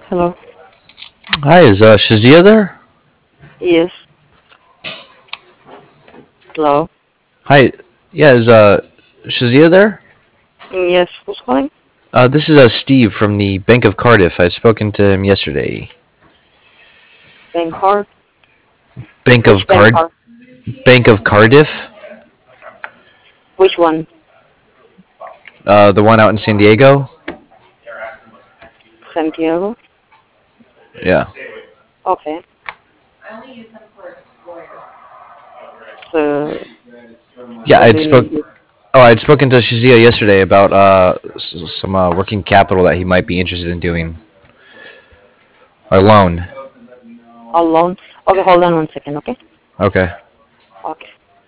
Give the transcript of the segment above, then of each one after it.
Hello. Hi, is Shazia there? Yes. Hello. Hi, yeah, is Shazia there? Yes. Who's calling? This is Steve from the Bank of Cardiff. I've spoken to him yesterday. Bank card. Bank Which of bank Card, card? Bank of Cardiff, Which one? the one out in San Diego. Santiago. Yeah, Okay. So yeah, what I'd do you spoke. need? Oh, I'd spoken to Shazia yesterday about some working capital that he might be interested in doing, or loan. A loan. Okay. Hold on 1 second. Okay. Okay. Okay.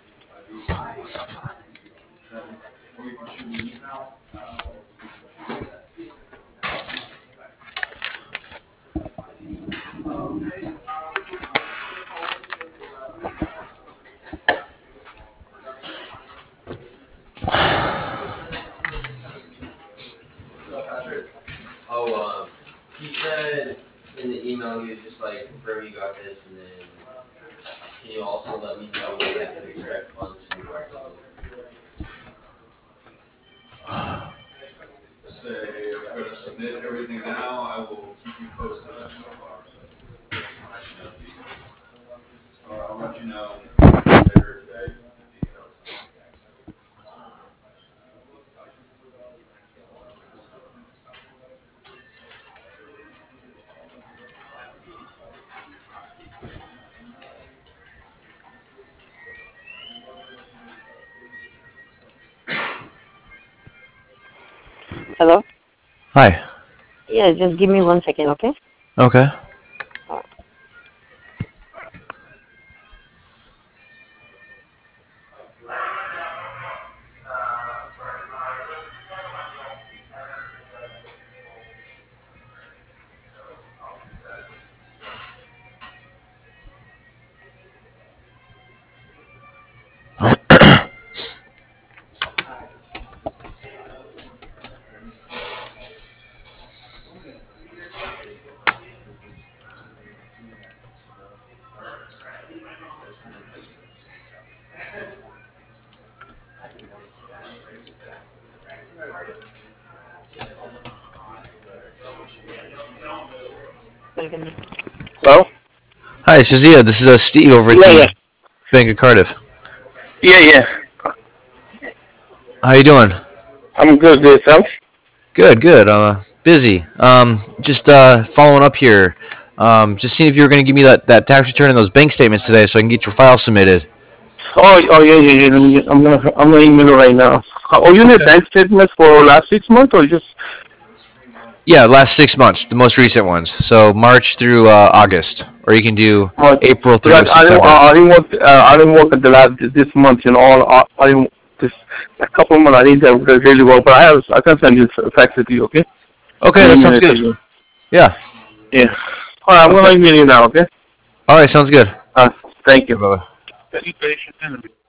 Hello. Hi. Yeah. Just give me 1 second. Okay. Okay. Welcome. Hello? Hi, Shazia. This is Steve over at Yeah, yeah. the Bank of Cardiff. Yeah, yeah. How you doing? I'm good, good, Sam. Good, good. Busy. Just following up here. Just seeing if you were going to give me that tax return and those bank statements today, so I can get your file submitted. Oh, yeah, yeah, yeah. I'm gonna email it right now. Oh, you need Okay. bank statements for last 6 months or just Yeah, last 6 months, the most recent ones. So March through August, or you can do months? April Because through September. I didn't work at the lab this month, all, I didn't, this, a couple of months I didn't do really well, but I can send you fax it to you, okay? Okay, And that email sounds it to good. you. Yeah. Yeah. Alright, I'm Okay. gonna email you now, okay? All right, sounds good. Uh, thank you. Bye. Be patient.